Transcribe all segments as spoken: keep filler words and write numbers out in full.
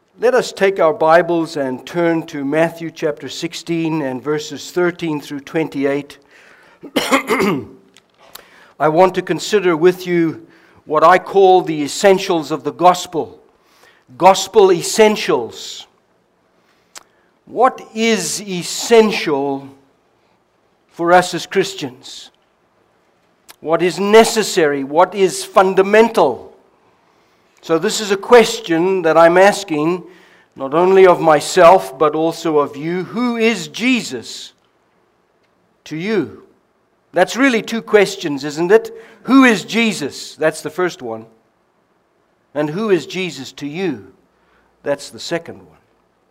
Let us take our Bibles and turn to Matthew chapter sixteen and verses thirteen through twenty-eight. I want to consider with you what I call the essentials of the gospel. Gospel essentials. What is essential for us as Christians? What is necessary? What is fundamental? So this is a question that I'm asking, not only of myself, but also of you. Who is Jesus to you? That's really two questions, isn't it? Who is Jesus? That's the first one. And who is Jesus to you? That's the second one.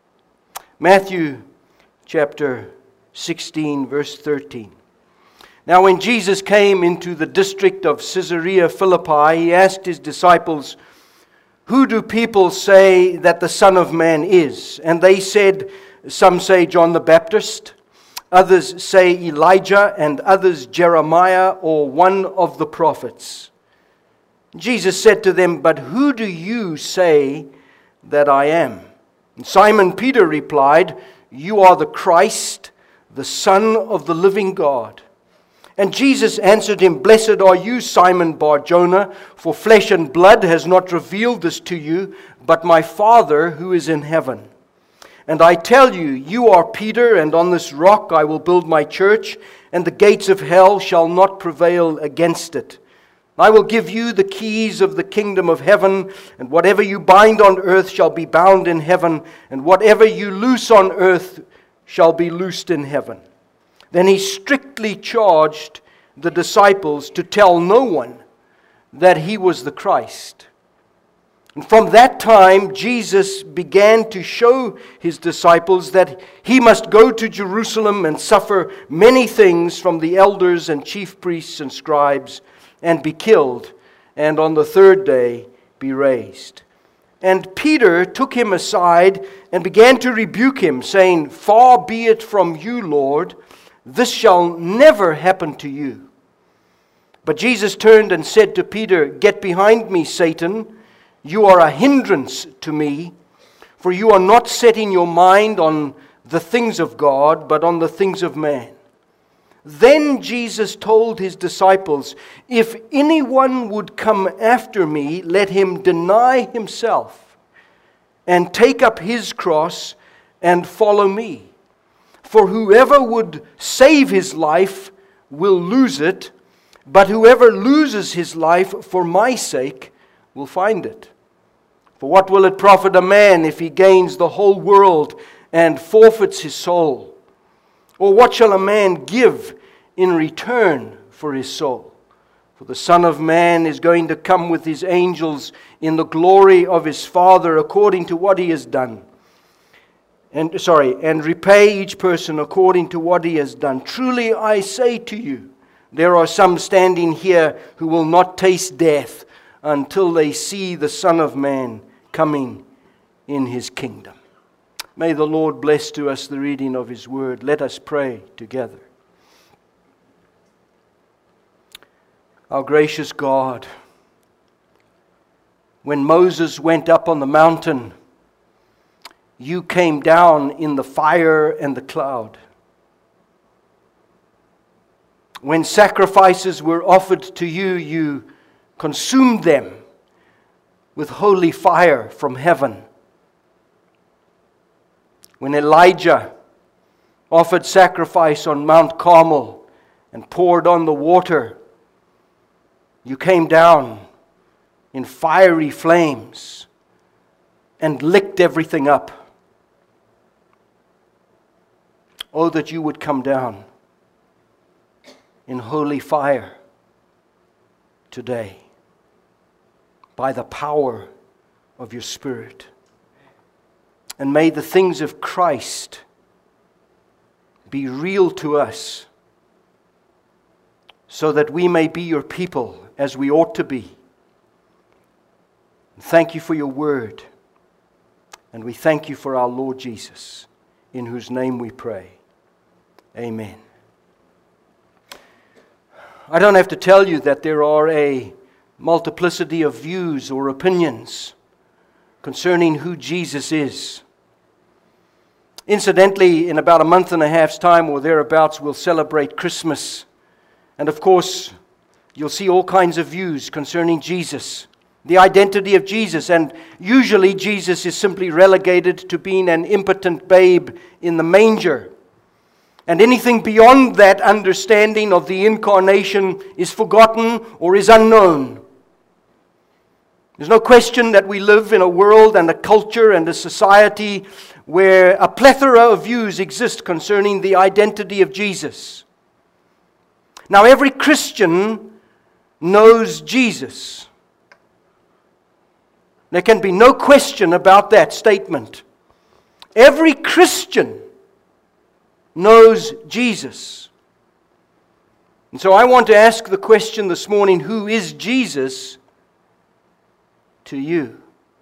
Matthew chapter sixteen, verse thirteen. Now when Jesus came into the district of Caesarea Philippi, he asked his disciples, "Who do people say that the Son of Man is?" And they said, some say John the Baptist, others say Elijah, and others Jeremiah or one of the prophets. Jesus said to them, "But who do you say that I am?" And Simon Peter replied, "You are the Christ, the Son of the living God." And Jesus answered him, "Blessed are you, Simon Bar-Jonah, for flesh and blood has not revealed this to you, but my Father who is in heaven. And I tell you, you are Peter, and on this rock I will build my church, and the gates of hell shall not prevail against it. I will give you the keys of the kingdom of heaven, and whatever you bind on earth shall be bound in heaven, and whatever you loose on earth shall be loosed in heaven." Then he strictly charged the disciples to tell no one that he was the Christ. And from that time, Jesus began to show his disciples that he must go to Jerusalem and suffer many things from the elders and chief priests and scribes, and be killed, and on the third day be raised. And Peter took him aside and began to rebuke him, saying, "Far be it from you, Lord, this shall never happen to you." But Jesus turned and said to Peter, "Get behind me, Satan. You are a hindrance to me, for you are not setting your mind on the things of God, but on the things of man." Then Jesus told his disciples, "If anyone would come after me, let him deny himself and take up his cross and follow me. For whoever would save his life will lose it, but whoever loses his life for my sake will find it. For what will it profit a man if he gains the whole world and forfeits his soul? Or what shall a man give in return for his soul? For the Son of Man is going to come with his angels in the glory of his Father according to what he has done. And sorry, and repay each person according to what he has done. Truly I say to you, there are some standing here who will not taste death until they see the Son of Man coming in his kingdom." May the Lord bless to us the reading of his word. Let us pray together. Our gracious God, when Moses went up on the mountain, you came down in the fire and the cloud. When sacrifices were offered to you, you consumed them with holy fire from heaven. When Elijah offered sacrifice on Mount Carmel and poured on the water, you came down in fiery flames and licked everything up. Oh, that you would come down in holy fire today by the power of your Spirit. And may the things of Christ be real to us so that we may be your people as we ought to be. Thank you for your word. And we thank you for our Lord Jesus, in whose name we pray. Amen. I don't have to tell you that there are a multiplicity of views or opinions concerning who Jesus is. Incidentally, in about a month and a half's time or thereabouts, we'll celebrate Christmas. And of course, you'll see all kinds of views concerning Jesus, the identity of Jesus. And usually Jesus is simply relegated to being an impotent babe in the manger. And anything beyond that understanding of the incarnation is forgotten or is unknown. There's no question that we live in a world and a culture and a society where a plethora of views exist concerning the identity of Jesus. Now, every Christian knows Jesus. There can be no question about that statement. Every Christian knows Jesus. And so I want to ask the question this morning, who is Jesus to you?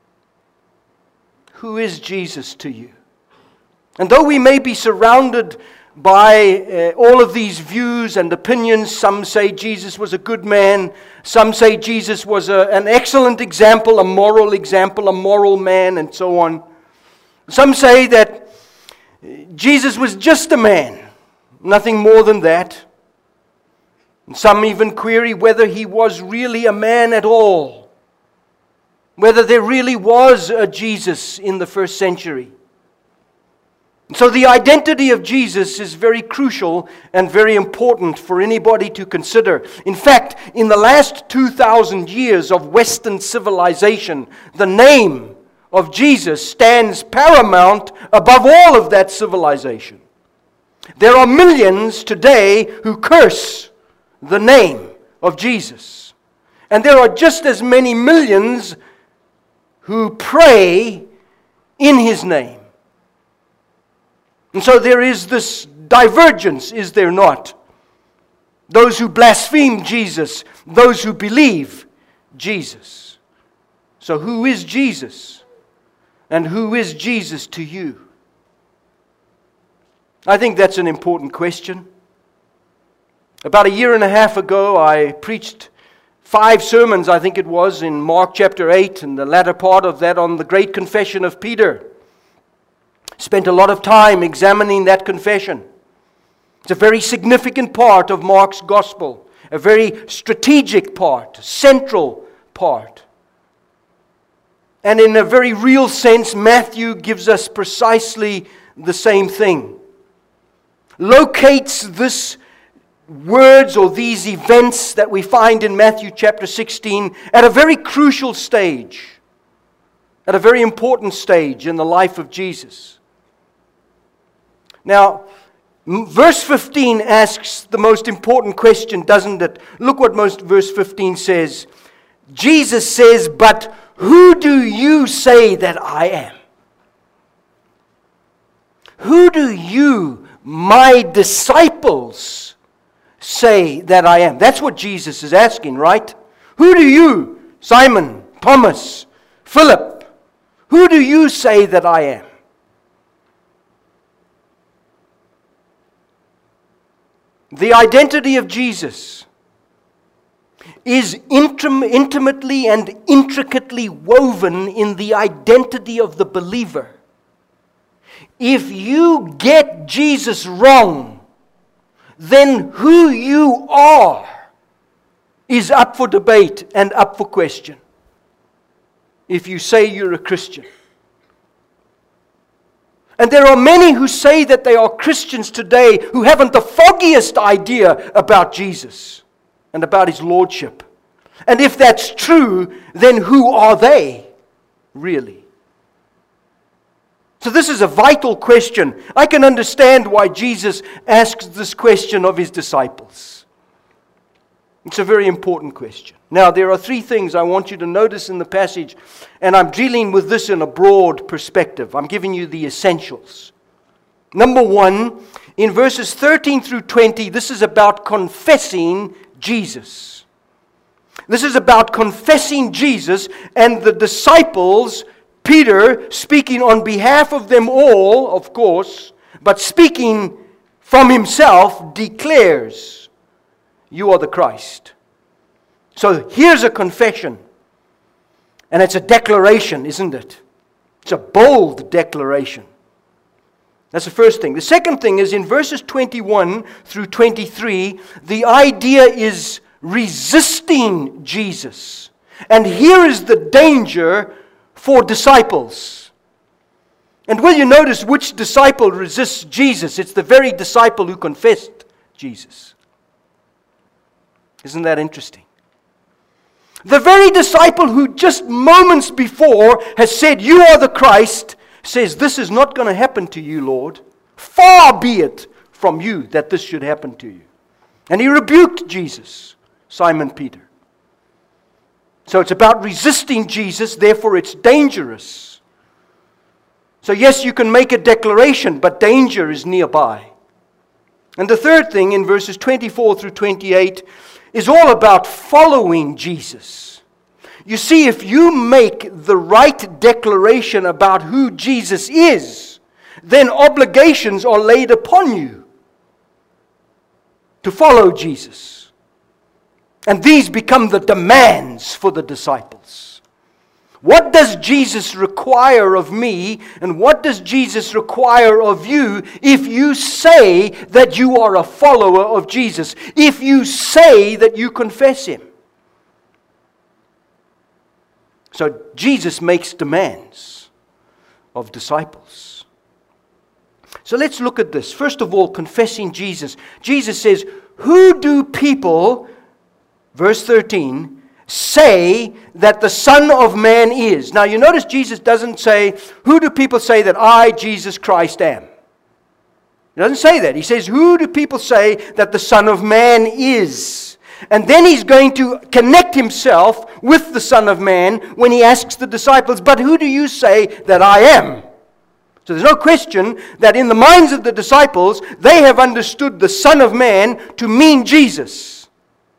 Who is Jesus to you? And though we may be surrounded by uh, all of these views and opinions, some say Jesus was a good man, some say Jesus was a, an excellent example, a moral example, a moral man, and so on. Some say that Jesus was just a man, nothing more than that. And some even query whether he was really a man at all, whether there really was a Jesus in the first century. So the identity of Jesus is very crucial and very important for anybody to consider. In fact, in the last two thousand years of Western civilization, the name of Jesus stands paramount above all of that civilization. There are millions today who curse the name of Jesus. And there are just as many millions who pray in His name. And so there is this divergence, is there not? Those who blaspheme Jesus, those who believe Jesus. So who is Jesus? And who is Jesus to you? I think that's an important question. About a year and a half ago, I preached five sermons, I think it was, in Mark chapter eight, and the latter part of that on the great confession of Peter. Spent a lot of time examining that confession. It's a very significant part of Mark's gospel, a very strategic part, central part. And in a very real sense, Matthew gives us precisely the same thing. Locates this words or these events that we find in Matthew chapter sixteen at a very crucial stage, at a very important stage in the life of Jesus. Now, verse fifteen asks the most important question, doesn't it? Look what most verse fifteen says. Jesus says, "But who do you say that I am?" Who do you, my disciples, say that I am? That's what Jesus is asking, right? Who do you, Simon, Thomas, Philip, who do you say that I am? The identity of Jesus is intim- intimately and intricately woven in the identity of the believer. If you get Jesus wrong, then who you are is up for debate and up for question. If you say you're a Christian. And there are many who say that they are Christians today who haven't the foggiest idea about Jesus and about His lordship. And if that's true, then who are they really? So this is a vital question. I can understand why Jesus asks this question of His disciples. It's a very important question. Now, there are three things I want you to notice in the passage, and I'm dealing with this in a broad perspective. I'm giving you the essentials. Number one, in verses thirteen through twenty, this is about confessing Jesus. This is about confessing Jesus, and the disciples, Peter, speaking on behalf of them all, of course, but speaking from himself, declares, "You are the Christ." So here's a confession. And it's a declaration, isn't it? It's a bold declaration. That's the first thing. The second thing is in verses twenty-one through twenty-three, the idea is resisting Jesus. And here is the danger for disciples. And will you notice which disciple resists Jesus? It's the very disciple who confessed Jesus. Isn't that interesting? The very disciple who just moments before has said, "You are the Christ," says, "This is not going to happen to you, Lord. Far be it from you that this should happen to you." And he rebuked Jesus, Simon Peter. So it's about resisting Jesus, therefore it's dangerous. So yes, you can make a declaration, but danger is nearby. And the third thing in verses twenty-four through twenty-eight is all about following Jesus. You see, if you make the right declaration about who Jesus is, then obligations are laid upon you to follow Jesus. And these become the demands for the disciples. What does Jesus require of me, and what does Jesus require of you if you say that you are a follower of Jesus? If you say that you confess Him? So Jesus makes demands of disciples. So let's look at this. First of all, confessing Jesus. Jesus says, "Who do people," verse thirteen, "say that the Son of Man is?" Now you notice Jesus doesn't say, "Who do people say that I, Jesus Christ, am?" He doesn't say that. He says, "Who do people say that the Son of Man is?" And then he's going to connect himself with the Son of Man when he asks the disciples, "But who do you say that I am?" So there's no question that in the minds of the disciples, they have understood the Son of Man to mean Jesus.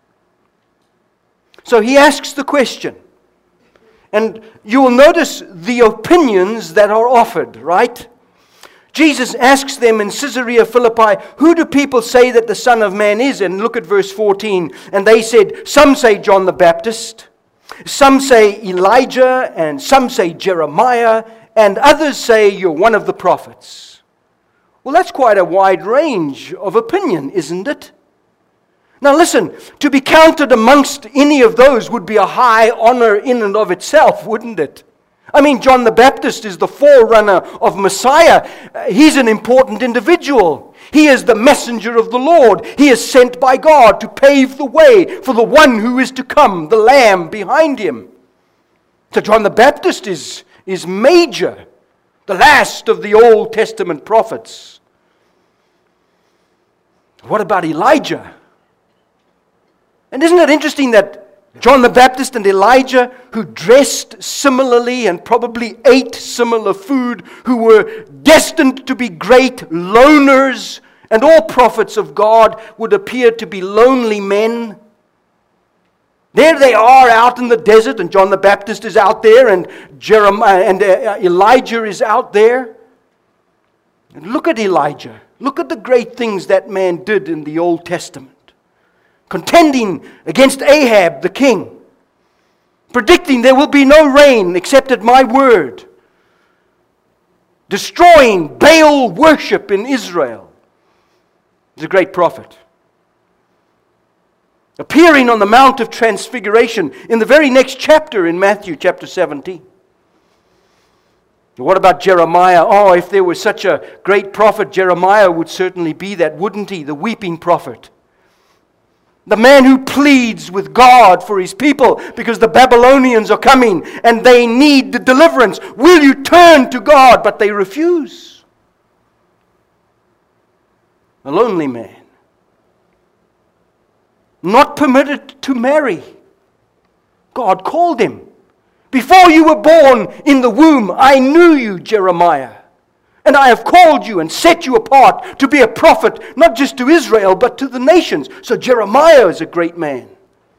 So he asks the question. And you will notice the opinions that are offered, right? Jesus asks them in Caesarea Philippi, "Who do people say that the Son of Man is?" And look at verse fourteen. And they said, "Some say John the Baptist, some say Elijah, and some say Jeremiah, and others say you're one of the prophets." Well, that's quite a wide range of opinion, isn't it? Now listen, to be counted amongst any of those would be a high honor in and of itself, wouldn't it? I mean, John the Baptist is the forerunner of Messiah. Uh, he's an important individual. He is the messenger of the Lord. He is sent by God to pave the way for the one who is to come, the Lamb behind him. So John the Baptist is, is major, the last of the Old Testament prophets. What about Elijah? And isn't it interesting that John the Baptist and Elijah, who dressed similarly and probably ate similar food, who were destined to be great loners, and all prophets of God would appear to be lonely men? There they are out in the desert, and John the Baptist is out there, and Jeremiah and uh, Elijah is out there. And look at Elijah. Look at the great things that man did in the Old Testament. Contending against Ahab the king, predicting there will be no rain except at my word, destroying Baal worship in Israel. He's a great prophet. Appearing on the Mount of Transfiguration in the very next chapter in Matthew chapter seventeen. What about Jeremiah? Oh, if there was such a great prophet, Jeremiah would certainly be that, wouldn't he? The weeping prophet. The man who pleads with God for his people because the Babylonians are coming and they need the deliverance. Will you turn to God? But they refuse. A lonely man. Not permitted to marry. God called him. Before you were born in the womb, I knew you, Jeremiah. And I have called you and set you apart to be a prophet, not just to Israel, but to the nations. So Jeremiah is a great man.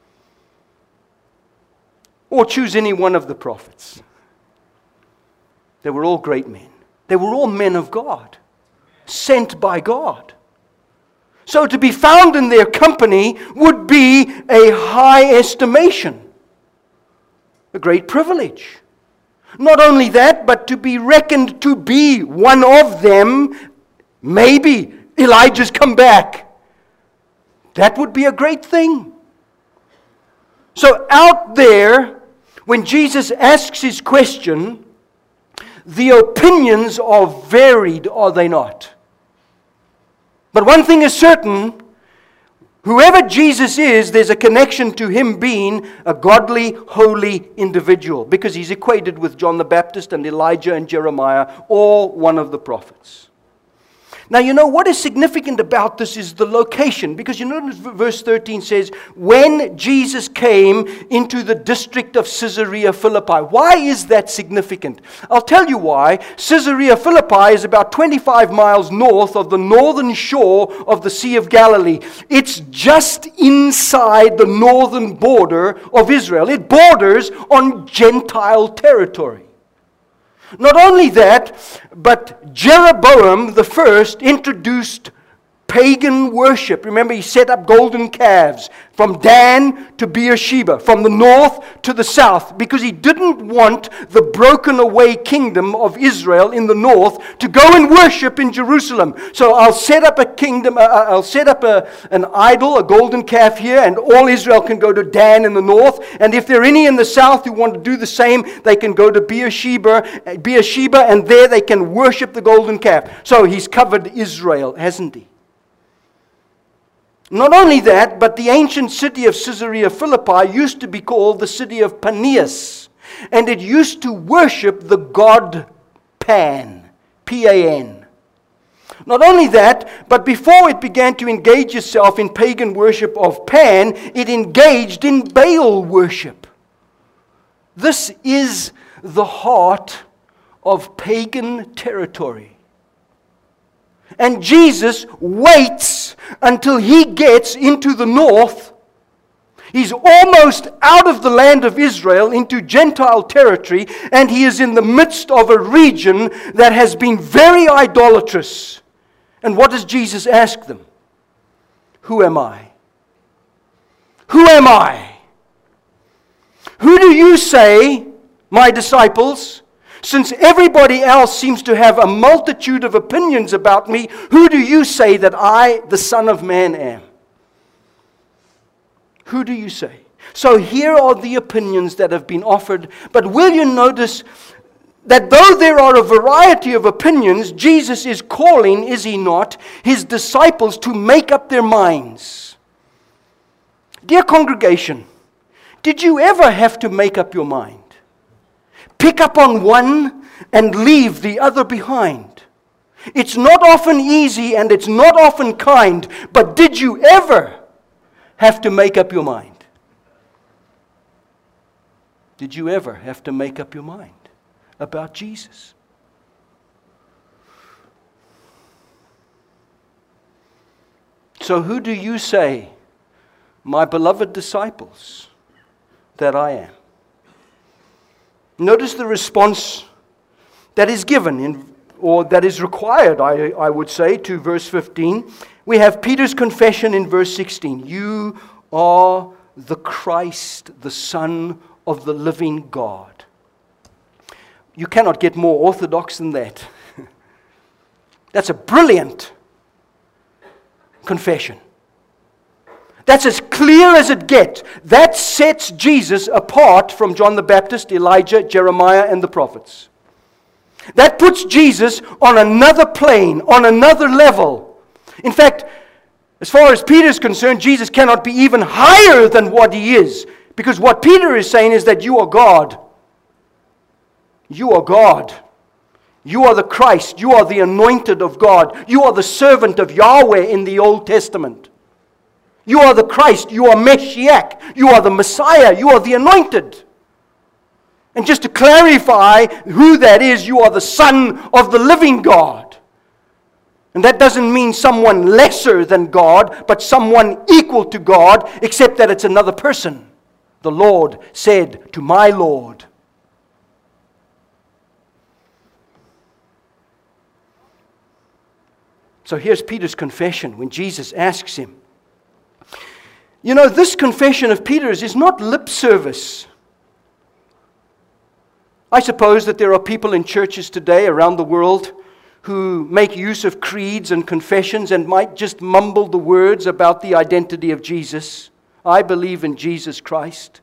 Or choose any one of the prophets. They were all great men. They were all men of God, sent by God. So to be found in their company would be a high estimation, a great privilege. Not only that, but to be reckoned to be one of them. Maybe Elijah's come back. That would be a great thing. So out there, when Jesus asks his question, the opinions are varied, are they not? But one thing is certain, whoever Jesus is, there's a connection to him being a godly, holy individual, because he's equated with John the Baptist and Elijah and Jeremiah, all one of the prophets. Now, you know, what is significant about this is the location, because you notice verse thirteen says, when Jesus came into the district of Caesarea Philippi. Why is that significant? I'll tell you why. Caesarea Philippi is about twenty-five miles north of the northern shore of the Sea of Galilee. It's just inside the northern border of Israel. It borders on Gentile territory. Not only that, but Jeroboam the first introduced pagan worship. Remember, he set up golden calves from Dan to Beersheba, from the north to the south, because he didn't want the broken away kingdom of Israel in the north to go and worship in Jerusalem. So I'll set up a kingdom, uh, I'll set up a, an idol, a golden calf here, and all Israel can go to Dan in the north. And if there are any in the south who want to do the same, they can go to Beersheba, Beersheba, and there they can worship the golden calf. So he's covered Israel, hasn't he? Not only that, but the ancient city of Caesarea Philippi used to be called the city of Paneas, and it used to worship the god Pan, P A N. Not only that, but before it began to engage itself in pagan worship of Pan, it engaged in Baal worship. This is the heart of pagan territory. And Jesus waits until he gets into the north. He's almost out of the land of Israel into Gentile territory, and he is in the midst of a region that has been very idolatrous. And what does Jesus ask them? Who am I? Who am I? Who do you say, my disciples? Since everybody else seems to have a multitude of opinions about me, who do you say that I, the Son of Man, am? Who do you say? So here are the opinions that have been offered. But will you notice that though there are a variety of opinions, Jesus is calling, is he not, his disciples to make up their minds? Dear congregation, did you ever have to make up your mind? Pick up on one and leave the other behind. It's not often easy and it's not often kind, but did you ever have to make up your mind? Did you ever have to make up your mind about Jesus? So who do you say, my beloved disciples, that I am? Notice the response that is given, in, or that is required, I, I would say, to verse fifteen. We have Peter's confession in verse sixteen. You are the Christ, the Son of the living God. You cannot get more orthodox than that. That's a brilliant confession. That's as clear as it gets. That sets Jesus apart from John the Baptist, Elijah, Jeremiah, and the prophets. That puts Jesus on another plane, on another level. In fact, as far as Peter is concerned, Jesus cannot be even higher than what he is. Because what Peter is saying is that you are God. You are God. You are the Christ. You are the anointed of God. You are the servant of Yahweh in the Old Testament. You are the Christ. You are Meshiach. You are the Messiah. You are the anointed. And just to clarify who that is, you are the Son of the living God. And that doesn't mean someone lesser than God, but someone equal to God, except that it's another person. The Lord said to my Lord. So here's Peter's confession when Jesus asks him. You know, this confession of Peter's is not lip service. I suppose that there are people in churches today around the world who make use of creeds and confessions and might just mumble the words about the identity of Jesus. I believe in Jesus Christ.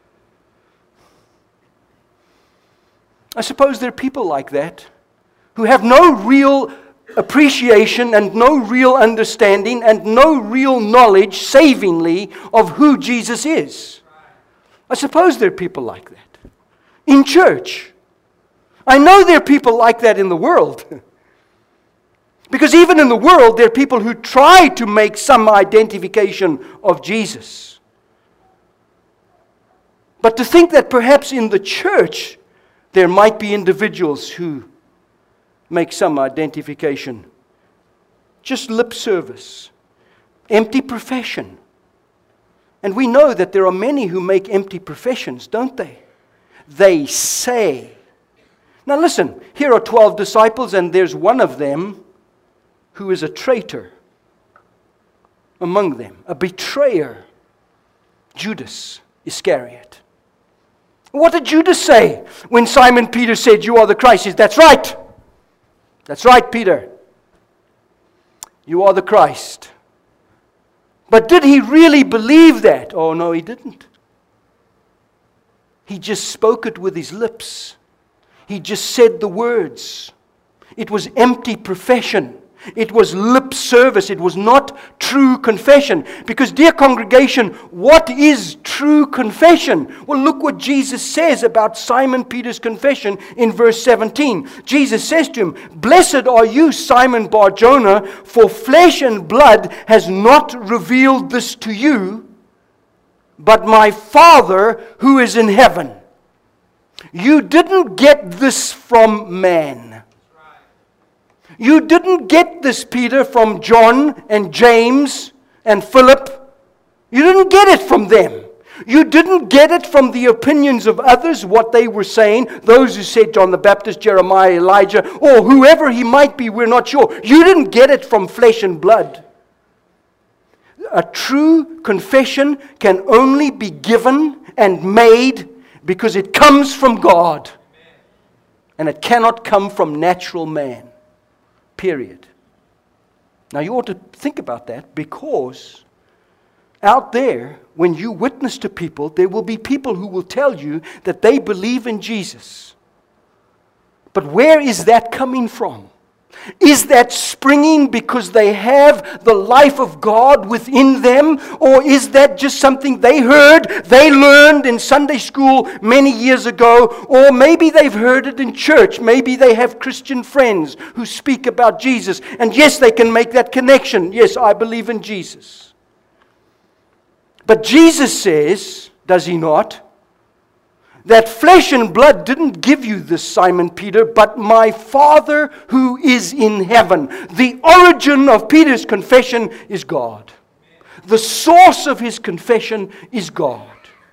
I suppose there are people like that who have no real appreciation and no real understanding and no real knowledge, savingly, of who Jesus is. I suppose there are people like that in church. I know there are people like that in the world. Because even in the world, there are people who try to make some identification of Jesus. But to think that perhaps in the church, there might be individuals who make some identification. Just lip service. Empty profession. And we know that there are many who make empty professions, don't they? They say. Now listen, here are twelve disciples and there's one of them who is a traitor among them, a betrayer, Judas Iscariot. What did Judas say when Simon Peter said, "You are the Christ"? He said, "That's right. That's right, Peter. You are the Christ." But did he really believe that? Oh, no, he didn't. He just spoke it with his lips. He just said the words. It was empty profession. It was lip service. It was not true confession. Because, dear congregation, what is true confession? Well, look what Jesus says about Simon Peter's confession in verse seventeen. Jesus says to him, "Blessed are you, Simon Bar-Jonah, for flesh and blood has not revealed this to you, but my Father who is in heaven." You didn't get this from man. You didn't get this, Peter, from John and James and Philip. You didn't get it from them. You didn't get it from the opinions of others, what they were saying, those who said John the Baptist, Jeremiah, Elijah, or whoever he might be, we're not sure. You didn't get it from flesh and blood. A true confession can only be given and made because it comes from God. And it cannot come from natural man. Period. Now you ought to think about that, because out there, when you witness to people, there will be people who will tell you that they believe in Jesus. But where is that coming from? Is that springing because they have the life of God within them? Or is that just something they heard, they learned in Sunday school many years ago? Or maybe they've heard it in church. Maybe they have Christian friends who speak about Jesus. And yes, they can make that connection. Yes, I believe in Jesus. But Jesus says, does he not, that flesh and blood didn't give you this, Simon Peter, but my Father who is in heaven. The origin of Peter's confession is God. The source of his confession is God.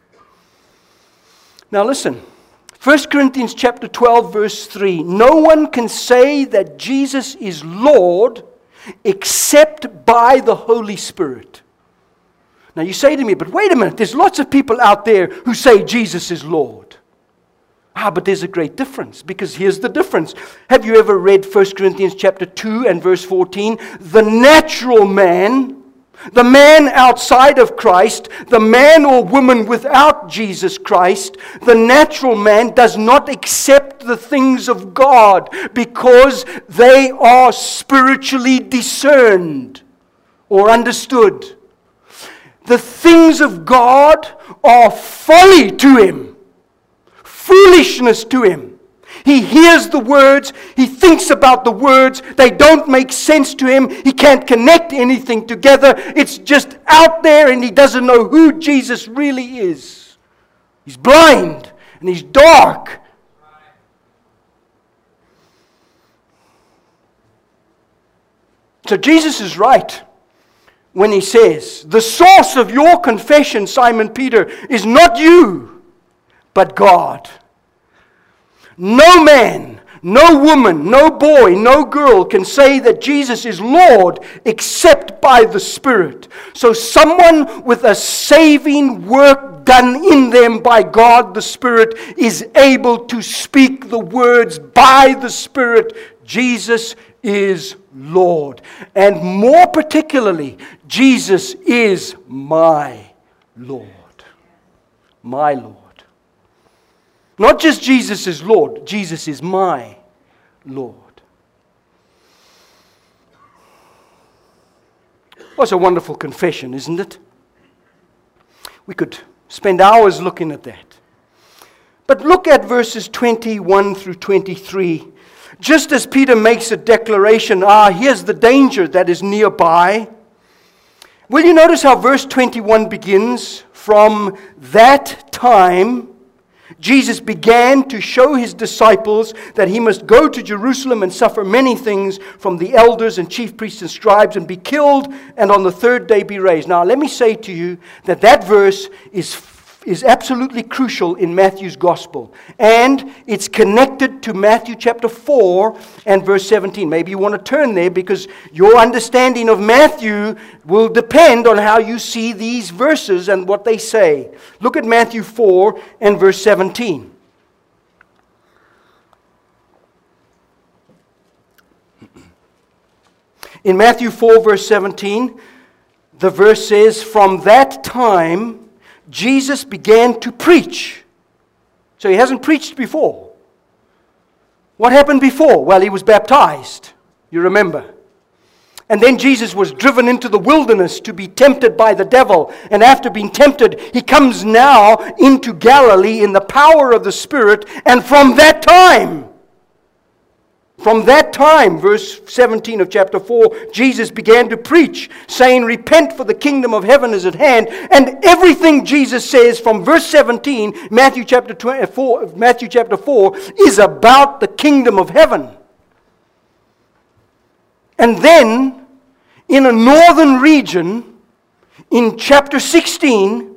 Now listen, First Corinthians chapter twelve, verse three. No one can say that Jesus is Lord except by the Holy Spirit. Now you say to me, but wait a minute, there's lots of people out there who say Jesus is Lord. Ah, but there's a great difference, because here's the difference. Have you ever read First Corinthians chapter two and verse fourteen? The natural man, the man outside of Christ, the man or woman without Jesus Christ, the natural man does not accept the things of God because they are spiritually discerned or understood. The things of God are folly to him, foolishness to him. He hears the words, he thinks about the words, they don't make sense to him, he can't connect anything together, it's just out there and he doesn't know who Jesus really is. He's blind and he's dark. So Jesus is right when he says, the source of your confession, Simon Peter, is not you, but God. No man, no woman, no boy, no girl can say that Jesus is Lord except by the Spirit. So someone with a saving work work done in them by God the Spirit is able to speak the words by the Spirit, Jesus is Lord. And more particularly, Jesus is my Lord. My Lord. Not just Jesus is Lord, Jesus is my Lord. What's a wonderful confession, isn't it? We could spend hours looking at that. But look at verses twenty-one through twenty-three. Just as Peter makes a declaration, ah, here's the danger that is nearby. Will you notice how verse twenty-one begins? From that time, Jesus began to show his disciples that he must go to Jerusalem and suffer many things from the elders and chief priests and scribes and be killed and on the third day be raised. Now let me say to you that that verse is is absolutely crucial in Matthew's gospel. And it's connected to Matthew chapter four and verse seventeen. Maybe you want to turn there because your understanding of Matthew will depend on how you see these verses and what they say. Look at Matthew four and verse seventeen. In Matthew four verse seventeen, the verse says, from that time Jesus began to preach. So he hasn't preached before. What happened before? Well, he was baptized, you remember. And then Jesus was driven into the wilderness to be tempted by the devil. And after being tempted, he comes now into Galilee in the power of the Spirit. And from that time, From that time, verse seventeen of chapter four, Jesus began to preach, saying, repent, for the kingdom of heaven is at hand. And everything Jesus says from verse seventeen, Matthew chapter four, Matthew chapter four, is about the kingdom of heaven. And then, in a northern region, in chapter sixteen,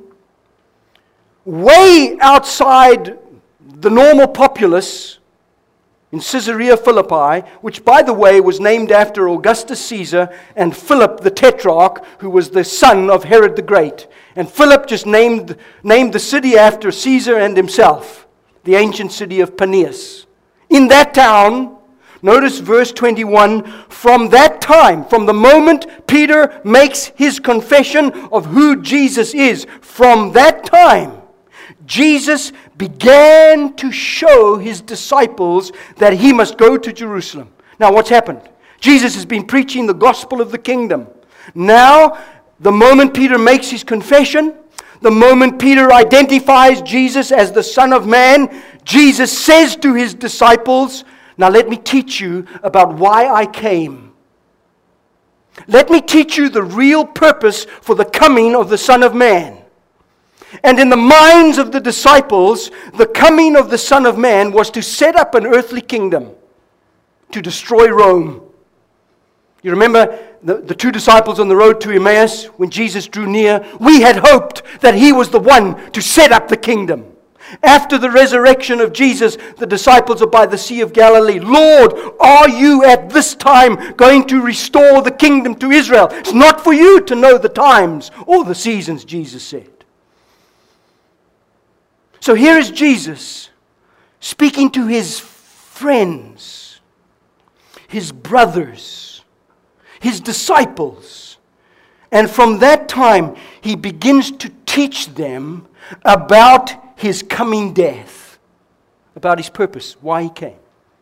way outside the normal populace, in Caesarea Philippi, which, by the way, was named after Augustus Caesar and Philip the Tetrarch, who was the son of Herod the Great. And Philip just named, named the city after Caesar and himself, the ancient city of Paneas. In that town, notice verse twenty-one, from that time, from the moment Peter makes his confession of who Jesus is, from that time, Jesus began to show his disciples that he must go to Jerusalem. Now, what's happened? Jesus has been preaching the gospel of the kingdom. Now, the moment Peter makes his confession, the moment Peter identifies Jesus as the Son of Man, Jesus says to his disciples, now let me teach you about why I came. Let me teach you the real purpose for the coming of the Son of Man. And in the minds of the disciples, the coming of the Son of Man was to set up an earthly kingdom, to destroy Rome. You remember the, the two disciples on the road to Emmaus, when Jesus drew near? We had hoped that he was the one to set up the kingdom. After the resurrection of Jesus, the disciples are by the Sea of Galilee. Lord, are you at this time going to restore the kingdom to Israel? It's not for you to know the times or the seasons, Jesus said. So here is Jesus speaking to his friends, his brothers, his disciples. And from that time, he begins to teach them about his coming death, about his purpose, why he came.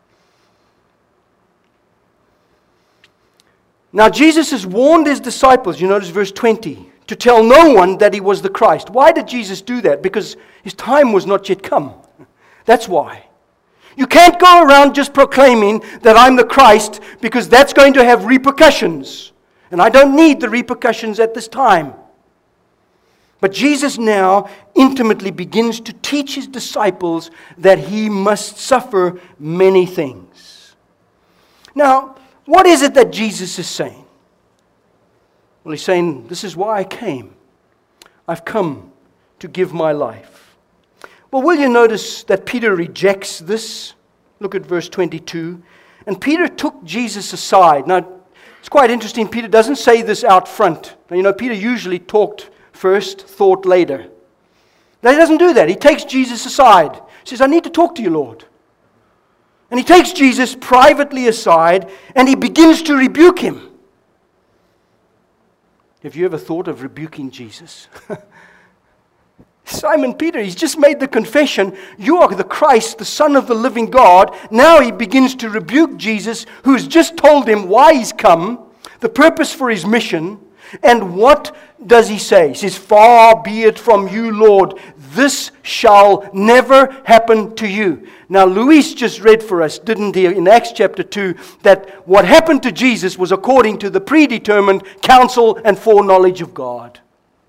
Now, Jesus has warned his disciples, you notice verse twenty, to tell no one that he was the Christ. Why did Jesus do that? Because his time was not yet come. That's why. You can't go around just proclaiming that I'm the Christ, because that's going to have repercussions. And I don't need the repercussions at this time. But Jesus now intimately begins to teach his disciples that he must suffer many things. Now, what is it that Jesus is saying? Well, he's saying, this is why I came. I've come to give my life. Well, will you notice that Peter rejects this? Look at verse twenty-two. And Peter took Jesus aside. Now, it's quite interesting. Peter doesn't say this out front. Now, you know, Peter usually talked first, thought later. Now, he doesn't do that. He takes Jesus aside. He says, I need to talk to you, Lord. And he takes Jesus privately aside, and he begins to rebuke him. Have you ever thought of rebuking Jesus? Simon Peter, he's just made the confession, you are the Christ, the Son of the living God. Now he begins to rebuke Jesus, who's just told him why he's come, the purpose for his mission. And what does he say? He says, far be it from you, Lord, this shall never happen to you. Now, Luis just read for us, didn't he, in Acts chapter two, that what happened to Jesus was according to the predetermined counsel and foreknowledge of God.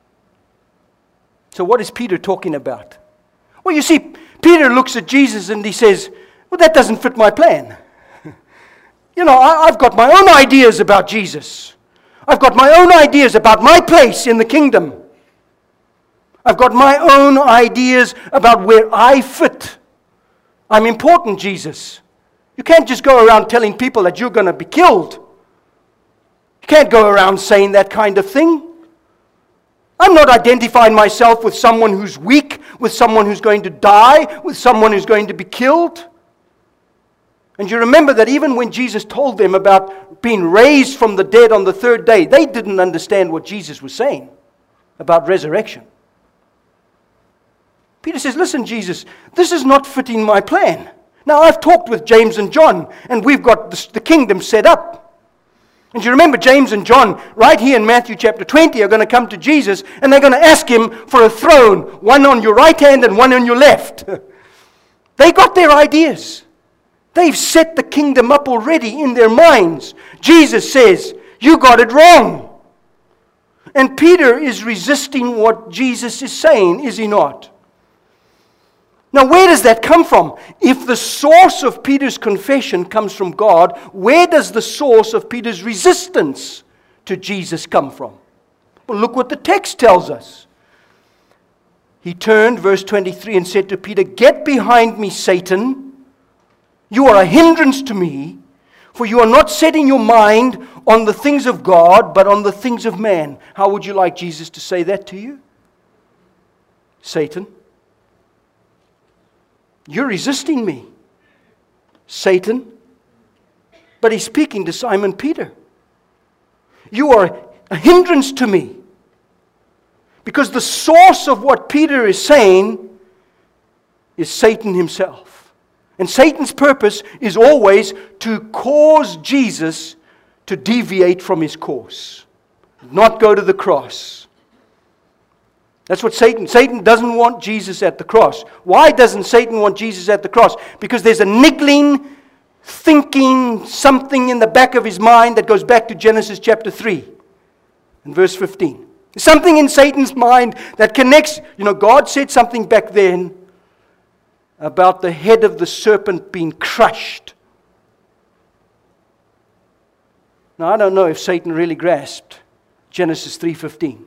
So what is Peter talking about? Well, you see, Peter looks at Jesus and he says, well, that doesn't fit my plan. You know, I, I've got my own ideas about Jesus. I've got my own ideas about my place in the kingdom. I've got my own ideas about where I fit. I'm important, Jesus. You can't just go around telling people that you're going to be killed. You can't go around saying that kind of thing. I'm not identifying myself with someone who's weak, with someone who's going to die, with someone who's going to be killed. And you remember that even when Jesus told them about being raised from the dead on the third day, they didn't understand what Jesus was saying about resurrection. Peter says, listen, Jesus, this is not fitting my plan. Now, I've talked with James and John, and we've got the, the kingdom set up. And you remember James and John, right here in Matthew chapter twenty, are going to come to Jesus, and they're going to ask him for a throne, one on your right hand and one on your left. They got their ideas. They've set the kingdom up already in their minds. Jesus says, you got it wrong. And Peter is resisting what Jesus is saying, is he not? Now, where does that come from? If the source of Peter's confession comes from God, where does the source of Peter's resistance to Jesus come from? Well, look what the text tells us. He turned, verse twenty-three, and said to Peter, get behind me, Satan. You are a hindrance to me, for you are not setting your mind on the things of God, but on the things of man. How would you like Jesus to say that to you? Satan, you're resisting me. Satan. But he's speaking to Simon Peter. You are a hindrance to me. Because the source of what Peter is saying is Satan himself. And Satan's purpose is always to cause Jesus to deviate from his course, not go to the cross. That's what Satan, Satan doesn't want Jesus at the cross. Why doesn't Satan want Jesus at the cross? Because there's a niggling, thinking, something in the back of his mind that goes back to Genesis chapter three and verse fifteen. There's something in Satan's mind that connects. You know, God said something back then about the head of the serpent being crushed. Now, I don't know if Satan really grasped Genesis three fifteen.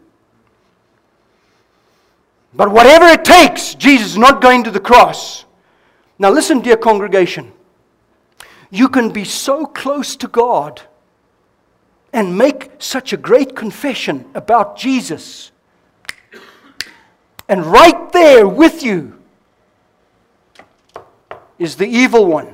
But whatever it takes, Jesus is not going to the cross. Now listen, dear congregation. You can be so close to God and make such a great confession about Jesus. And right there with you is the evil one.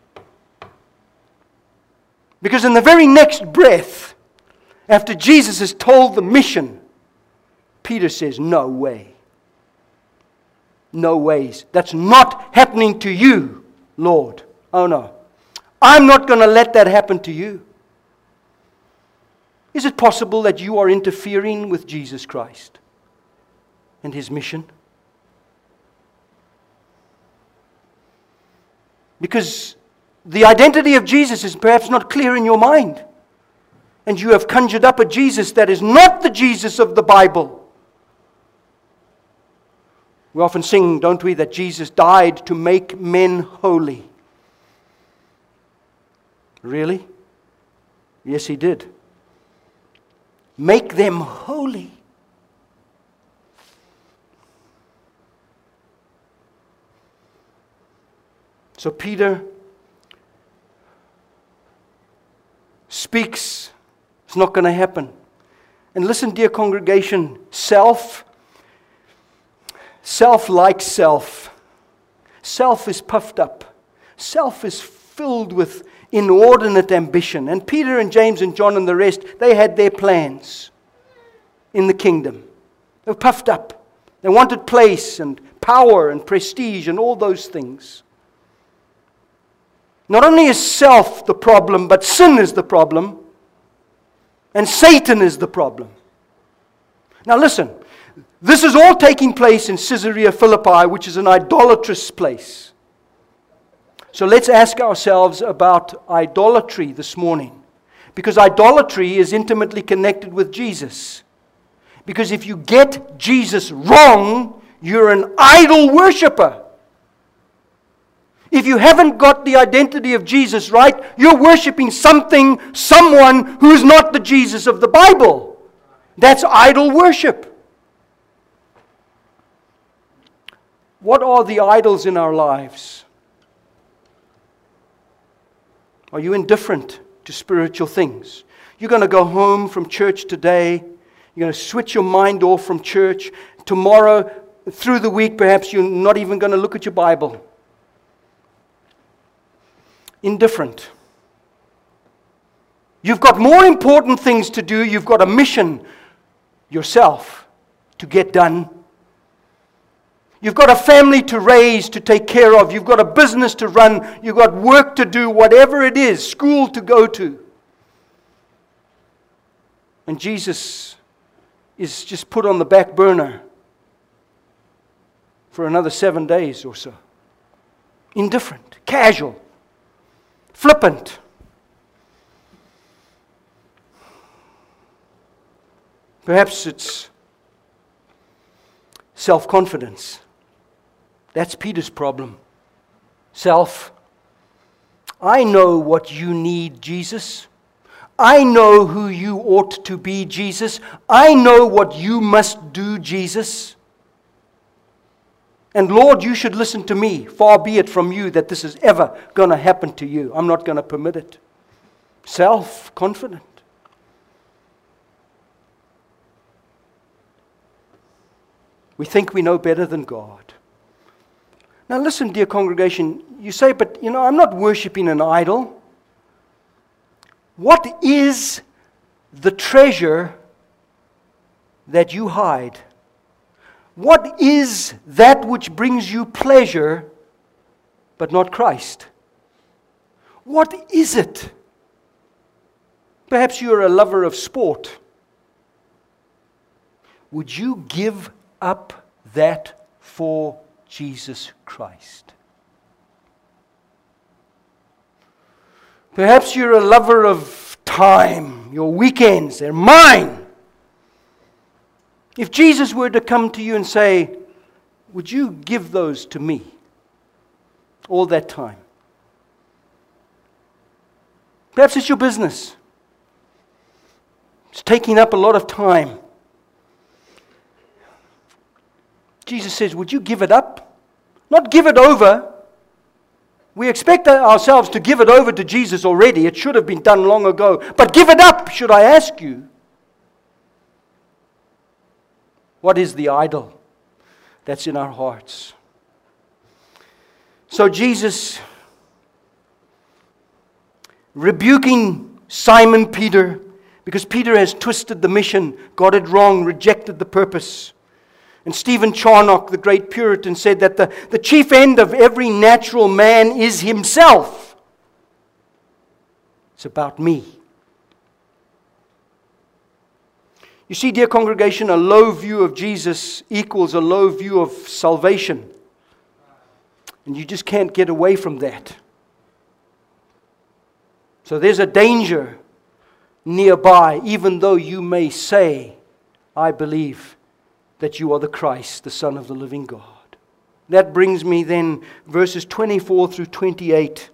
Because in the very next breath, after Jesus has told the mission, Peter says, no way. No ways. That's not happening to you, Lord. Oh no. I'm not going to let that happen to you. Is it possible that you are interfering with Jesus Christ and his mission? Because the identity of Jesus is perhaps not clear in your mind. And you have conjured up a Jesus that is not the Jesus of the Bible. We often sing, don't we, that Jesus died to make men holy. Really? Yes, he did. Make them holy. So Peter speaks. It's not going to happen. And listen, dear congregation, self Self likes self. Self is puffed up. Self is filled with inordinate ambition. And Peter and James and John and the rest, they had their plans in the kingdom. They were puffed up. They wanted place and power and prestige and all those things. Not only is self the problem, but sin is the problem. And Satan is the problem. Now listen, this is all taking place in Caesarea Philippi, which is an idolatrous place. So let's ask ourselves about idolatry this morning. Because idolatry is intimately connected with Jesus. Because if you get Jesus wrong, you're an idol worshiper. If you haven't got the identity of Jesus right, you're worshiping something, someone who is not the Jesus of the Bible. That's idol worship. What are the idols in our lives? Are you indifferent to spiritual things? You're going to go home from church today. You're going to switch your mind off from church. Tomorrow, through the week, perhaps you're not even going to look at your Bible. Indifferent. You've got more important things to do. You've got a mission yourself to get done. You've got a family to raise, to take care of. You've got a business to run. You've got work to do, whatever it is, school to go to. And Jesus is just put on the back burner for another seven days or so. Indifferent, casual, flippant. Perhaps it's self-confidence. That's Peter's problem. Self. I know what you need, Jesus. I know who you ought to be, Jesus. I know what you must do, Jesus. And Lord, you should listen to me. Far be it from you that this is ever going to happen to you. I'm not going to permit it. Self-confident. We think we know better than God. Now listen, dear congregation, you say, but you know, I'm not worshiping an idol. What is the treasure that you hide? What is that which brings you pleasure, but not Christ? What is it? Perhaps you're a lover of sport. Would you give up that for Jesus Christ? Perhaps you're a lover of time. Your weekends, they're mine. If Jesus were to come to you and say, would you give those to me? All that time. Perhaps it's your business. It's taking up a lot of time. Jesus says, would you give it up? Not give it over. We expect ourselves to give it over to Jesus already. It should have been done long ago. But give it up, should I ask you? What is the idol that's in our hearts? So Jesus, rebuking Simon Peter, because Peter has twisted the mission, got it wrong, rejected the purpose. And Stephen Charnock, the great Puritan, said that the, the chief end of every natural man is himself. It's about me. You see, dear congregation, a low view of Jesus equals a low view of salvation. And you just can't get away from that. So there's a danger nearby, even though you may say, I believe that you are the Christ, the Son of the living God. That brings me then verses twenty-four through twenty-eight.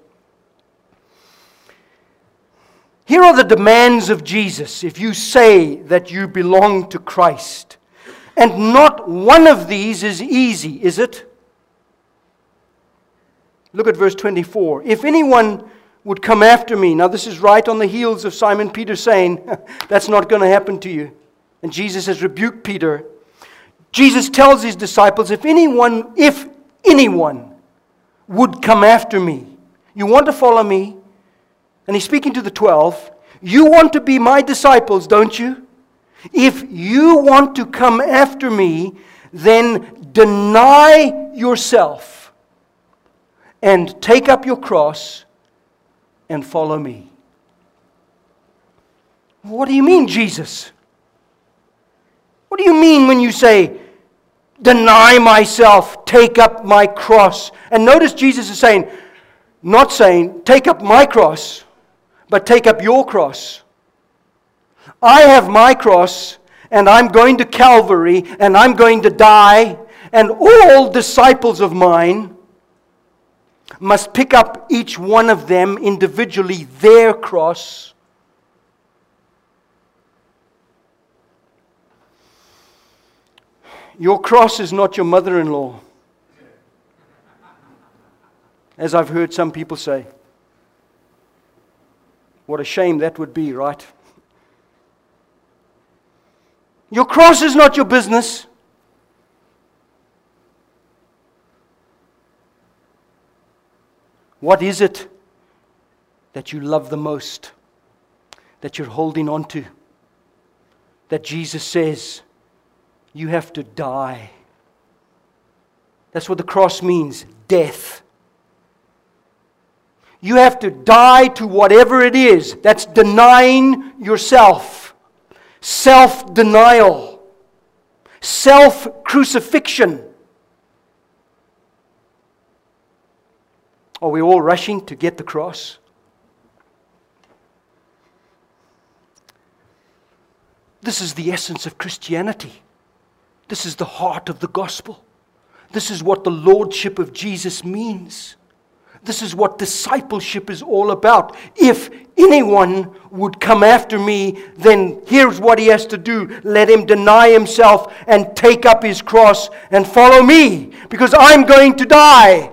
Here are the demands of Jesus if you say that you belong to Christ. And not one of these is easy, is it? Look at verse twenty-four. If anyone would come after me. Now this is right on the heels of Simon Peter saying, that's not going to happen to you. And Jesus has rebuked Peter. Jesus tells his disciples, if anyone, if anyone would come after me, you want to follow me? And he's speaking to the twelve. You want to be my disciples, don't you? If you want to come after me, then deny yourself and take up your cross and follow me. What do you mean, Jesus? What do you mean when you say, deny myself, take up my cross? And notice Jesus is saying, not saying, take up my cross, but take up your cross. I have my cross, and I'm going to Calvary, and I'm going to die, and all disciples of mine must pick up each one of them individually their cross. Your cross is not your mother-in-law, as I've heard some people say. What a shame that would be, right? Your cross is not your business. What is it that you love the most, that you're holding on to, that Jesus says you have to die? That's what the cross means, death. You have to die to whatever it is. That's denying yourself. Self-denial. Self-crucifixion. Are we all rushing to get the cross? This is the essence of Christianity. This is the heart of the gospel. This is what the lordship of Jesus means. This is what discipleship is all about. If anyone would come after me, then here's what he has to do. Let him deny himself and take up his cross and follow me, because I'm going to die.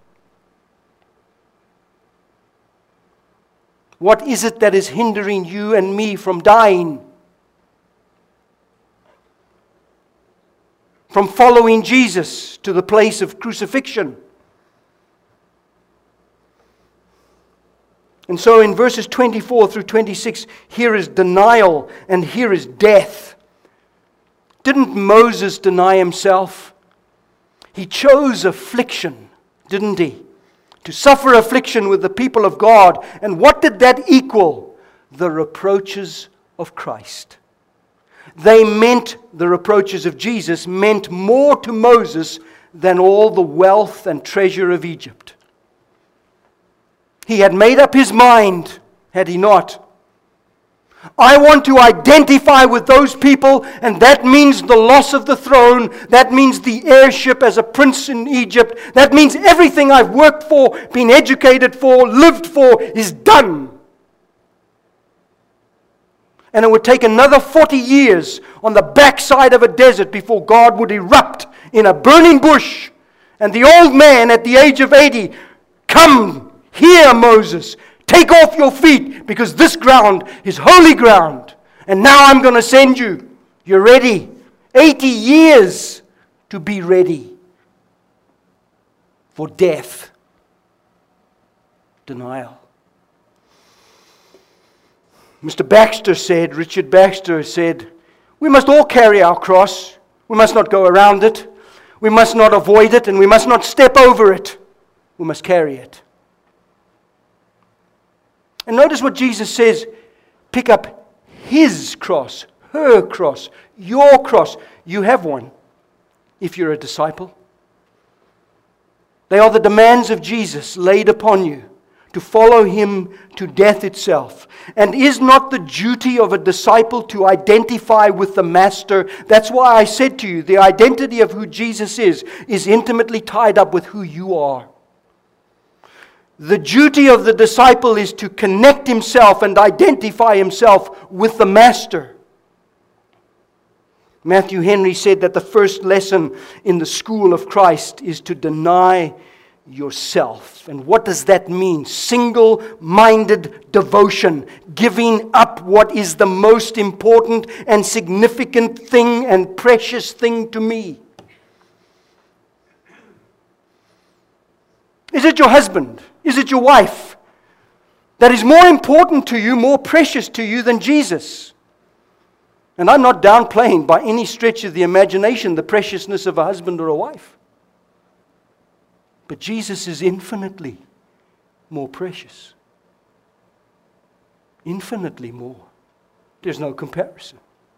What is it that is hindering you and me from dying? From following Jesus to the place of crucifixion? And so in verses twenty-four through twenty-six, here is denial and here is death. Didn't Moses deny himself? He chose affliction, didn't he? To suffer affliction with the people of God. And what did that equal? The reproaches of Christ. They meant, the reproaches of Jesus meant more to Moses than all the wealth and treasure of Egypt. He had made up his mind, had he not? I want to identify with those people, and that means the loss of the throne. That means the heirship as a prince in Egypt. That means everything I've worked for, been educated for, lived for, is done. And it would take another forty years on the backside of a desert before God would erupt in a burning bush. And the old man at the age of eighty, come here, Moses, take off your feet, because this ground is holy ground. And now I'm going to send you. You're ready. eighty years to be ready for death. Denial. Mister Baxter said, Richard Baxter said, we must all carry our cross. We must not go around it. We must not avoid it, and we must not step over it. We must carry it. And notice what Jesus says, pick up his cross, her cross, your cross. You have one if you're a disciple. They are the demands of Jesus laid upon you to follow him to death itself. And is not the duty of a disciple to identify with the Master? That's why I said to you, the identity of who Jesus is, is intimately tied up with who you are. The duty of the disciple is to connect himself and identify himself with the Master. Matthew Henry said that the first lesson in the school of Christ is to deny yourself. And what does that mean? Single-minded devotion, giving up what is the most important and significant thing and precious thing to me. Is it your husband? Is it your wife that is more important to you, more precious to you than Jesus? And I'm not downplaying by any stretch of the imagination the preciousness of a husband or a wife. But Jesus is infinitely more precious. Infinitely more. There's no comparison.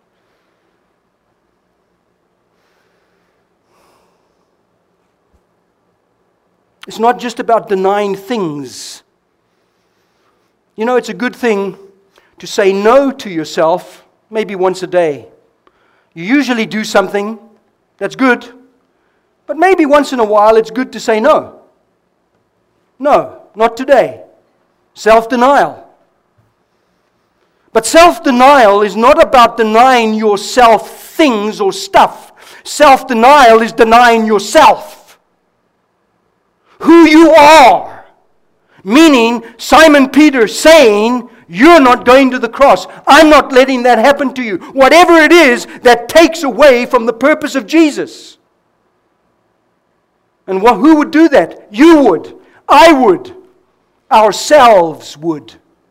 It's not just about denying things. You know, it's a good thing to say no to yourself maybe once a day. You usually do something that's good, but maybe once in a while it's good to say no. No, not today. Self-denial. But self-denial is not about denying yourself things or stuff. Self-denial is denying yourself. Who you are. Meaning, Simon Peter saying, you're not going to the cross. I'm not letting that happen to you. Whatever it is that takes away from the purpose of Jesus. And wh- who would do that? You would. I would. Ourselves would.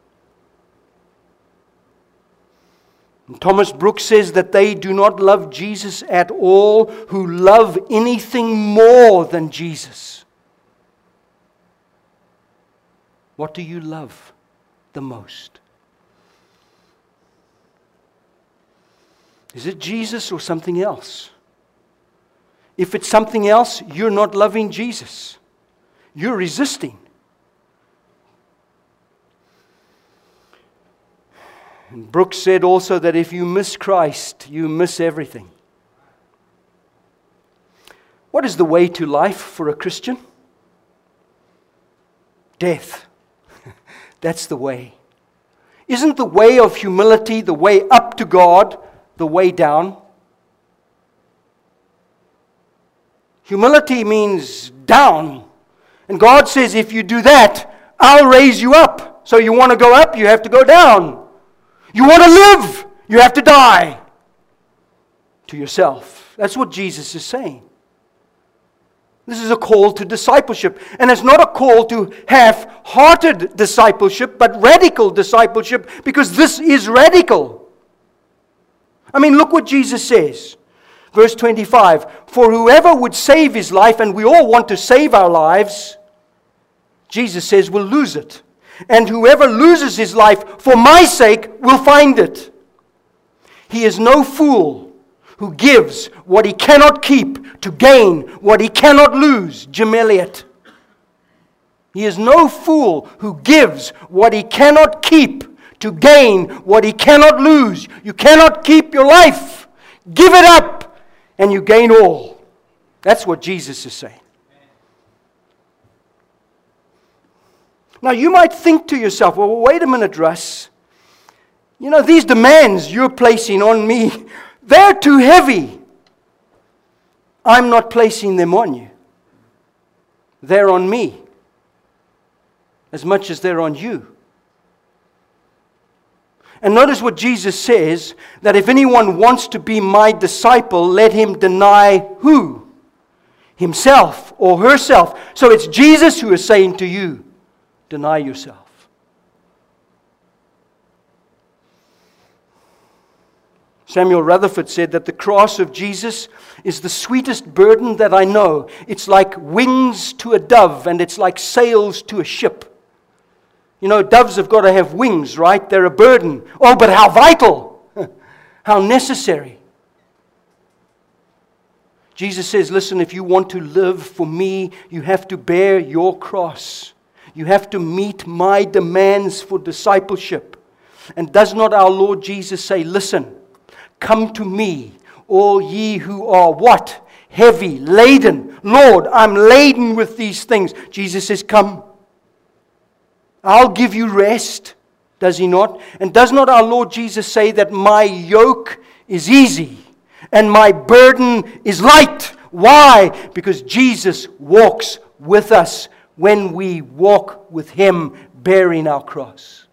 And Thomas Brooks says that they do not love Jesus at all who love anything more than Jesus. What do you love the most? Is it Jesus or something else? If it's something else, you're not loving Jesus. You're resisting. And Brooks said also that if you miss Christ, you miss everything. What is the way to life for a Christian? Death. That's the way. Isn't the way of humility the way up to God, the way down? Humility means down. And God says, if you do that, I'll raise you up. So you want to go up, you have to go down. You want to live, you have to die to yourself. That's what Jesus is saying. This is a call to discipleship. And it's not a call to half-hearted discipleship, but radical discipleship, because this is radical. I mean, look what Jesus says. Verse twenty-five, for whoever would save his life, and we all want to save our lives, Jesus says will lose it. And whoever loses his life for my sake will find it. He is no fool who gives what he cannot keep to gain what he cannot lose. Jim Elliot. He is no fool who gives what he cannot keep to gain what he cannot lose. You cannot keep your life. Give it up and you gain all. That's what Jesus is saying. Now you might think to yourself, well, wait a minute, Russ. You know, these demands you're placing on me, they're too heavy. I'm not placing them on you. They're on me as much as they're on you. And notice what Jesus says, that if anyone wants to be my disciple, let him deny who? Himself or herself. So it's Jesus who is saying to you, deny yourself. Samuel Rutherford said that the cross of Jesus is the sweetest burden that I know. It's like wings to a dove, and it's like sails to a ship. You know, doves have got to have wings, right? They're a burden. Oh, but how vital! How necessary. Jesus says, listen, if you want to live for me, you have to bear your cross. You have to meet my demands for discipleship. And does not our Lord Jesus say, listen, come to me, all ye who are what? Heavy, laden. Lord, I'm laden with these things. Jesus says, come. I'll give you rest. Does he not? And does not our Lord Jesus say that my yoke is easy and my burden is light? Why? Because Jesus walks with us when we walk with Him bearing our cross.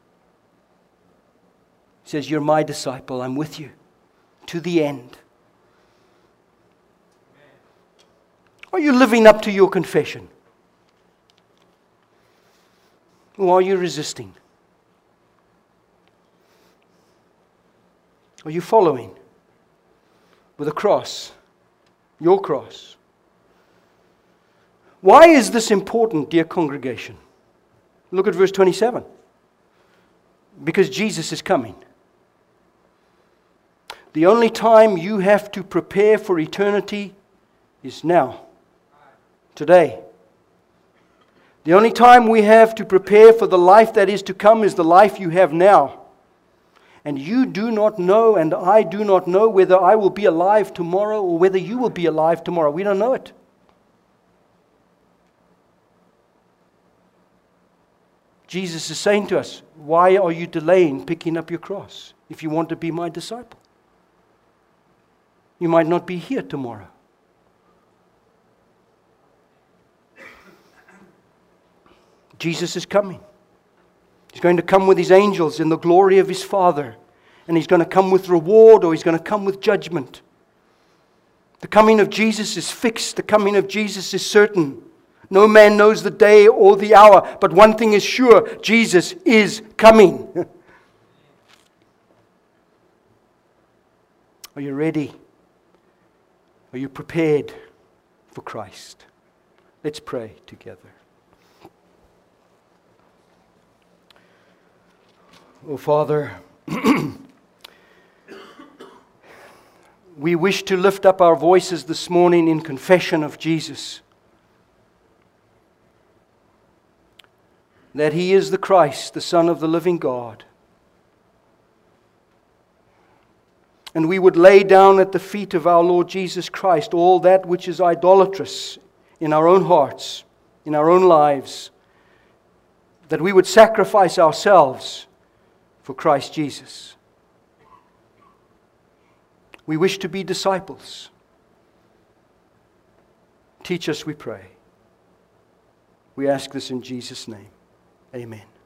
He says, you're my disciple. I'm with you to the end. Are you living up to your confession? Or are you resisting? Are you following with a cross, your cross? Why is this important, dear congregation? Look at verse twenty-seven. Because Jesus is coming. The only time you have to prepare for eternity is now, today. The only time we have to prepare for the life that is to come is the life you have now. And you do not know, and I do not know, whether I will be alive tomorrow or whether you will be alive tomorrow. We don't know it. Jesus is saying to us, why are you delaying picking up your cross if you want to be my disciple? You might not be here tomorrow. Jesus is coming. He's going to come with His angels in the glory of His Father. And He's going to come with reward, or He's going to come with judgment. The coming of Jesus is fixed. The coming of Jesus is certain. No man knows the day or the hour. But one thing is sure, Jesus is coming. Are you ready? Are you prepared for Christ? Let's pray together. Oh, Father, we wish to lift up our voices this morning in confession of Jesus. That He is the Christ, the Son of the living God. And we would lay down at the feet of our Lord Jesus Christ all that which is idolatrous in our own hearts, in our own lives. That we would sacrifice ourselves for Christ Jesus. We wish to be disciples. Teach us, we pray. We ask this in Jesus' name. Amen.